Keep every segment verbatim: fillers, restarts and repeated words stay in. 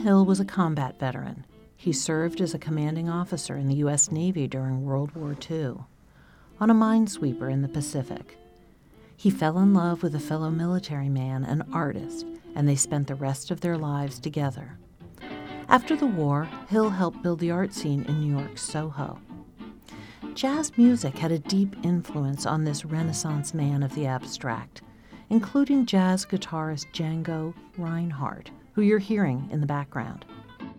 Hill was a combat veteran. He served as a commanding officer in the U S Navy during World War Two, on a minesweeper in the Pacific. He fell in love with a fellow military man, an artist, and they spent the rest of their lives together. After the war, Hill helped build the art scene in New York's Soho. Jazz music had a deep influence on this Renaissance man of the abstract, including jazz guitarist Django Reinhardt, who you're hearing in the background.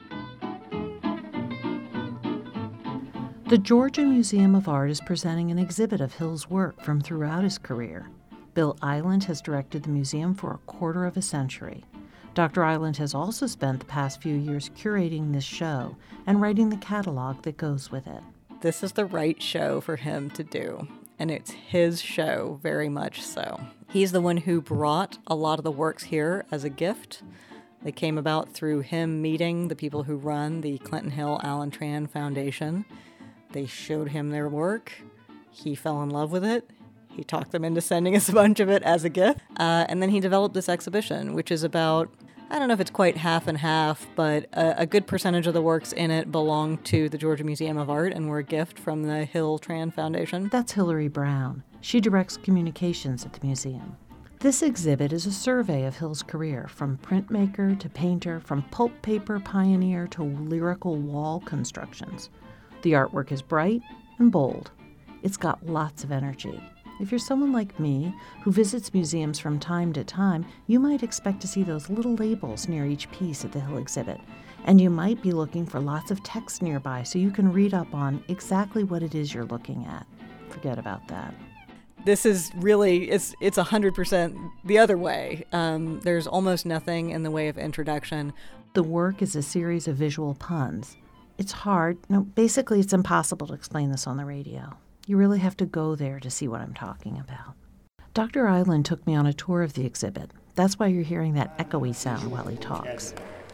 The Georgia Museum of Art is presenting an exhibit of Hill's work from throughout his career. Bill Eiland has directed the museum for a quarter of a century. Doctor Eiland has also spent the past few years curating this show and writing the catalog that goes with it. This is the right show for him to do, and it's his show, very much so. He's the one who brought a lot of the works here as a gift. They came about through him meeting the people who run the Clinton Hill Alan Tran Foundation. They showed him their work. He fell in love with it. He talked them into sending us a bunch of it as a gift. Uh, and then he developed this exhibition, which is about, I don't know if it's quite half and half, but a, a good percentage of the works in it belong to the Georgia Museum of Art and were a gift from the Hill Tran Foundation. That's Hillary Brown. She directs communications at the museum. This exhibit is a survey of Hill's career, from printmaker to painter, from pulp paper pioneer to lyrical wall constructions. The artwork is bright and bold. It's got lots of energy. If you're someone like me, who visits museums from time to time, you might expect to see those little labels near each piece at the Hill exhibit. And you might be looking for lots of text nearby so you can read up on exactly what it is you're looking at. Forget about that. This is really, it's it's one hundred percent the other way. Um, there's almost nothing in the way of introduction. The work is a series of visual puns. It's hard, no, basically it's impossible to explain this on the radio. You really have to go there to see what I'm talking about. Doctor Eiland took me on a tour of the exhibit. That's why you're hearing that echoey sound while he talks.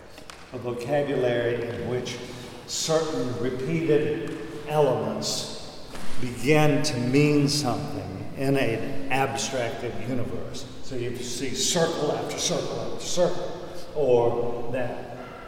A vocabulary in which certain repeated elements begin to mean something in an abstracted universe. So you see circle after circle after circle, or that,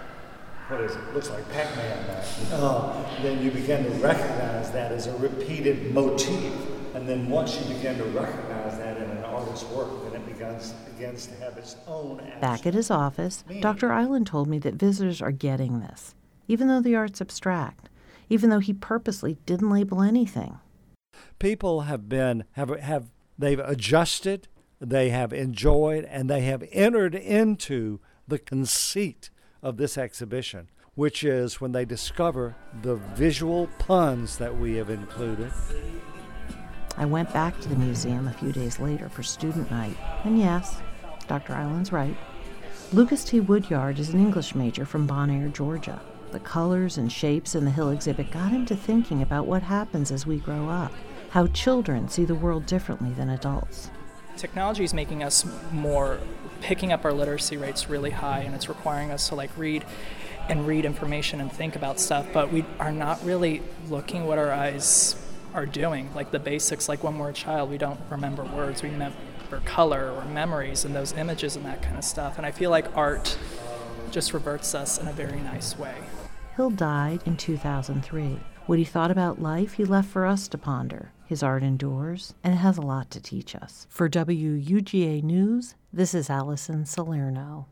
what is it, looks like Pac-Man now. Uh, then you begin to recognize that as a repeated motif. And then once you begin to recognize that in an artist's work, then it begins, begins to have its own abstract Back at his office, meaning. Doctor Eiland told me that visitors are getting this, even though the art's abstract, even though he purposely didn't label anything. People have been, have, have, they've adjusted, they have enjoyed, and they have entered into the conceit of this exhibition, which is when they discover the visual puns that we have included. I went back to the museum a few days later for student night, and yes, Doctor Eiland's right. Lucas T. Woodyard is an English major from Bon Air, Georgia. The colors and shapes in the Hill exhibit got him to thinking about what happens as we grow up, how children see the world differently than adults. Technology is making us more, picking up our literacy rates really high, and it's requiring us to like read and read information and think about stuff, but we are not really looking what our eyes are doing, like the basics. Like when we're a child, we don't remember words, we remember color or memories and those images and that kind of stuff, and I feel like art just reverts us in a very nice way. Hill died in two thousand three. What he thought about life, he left for us to ponder. His art endures, and it has a lot to teach us. For W U G A News, this is Allison Salerno.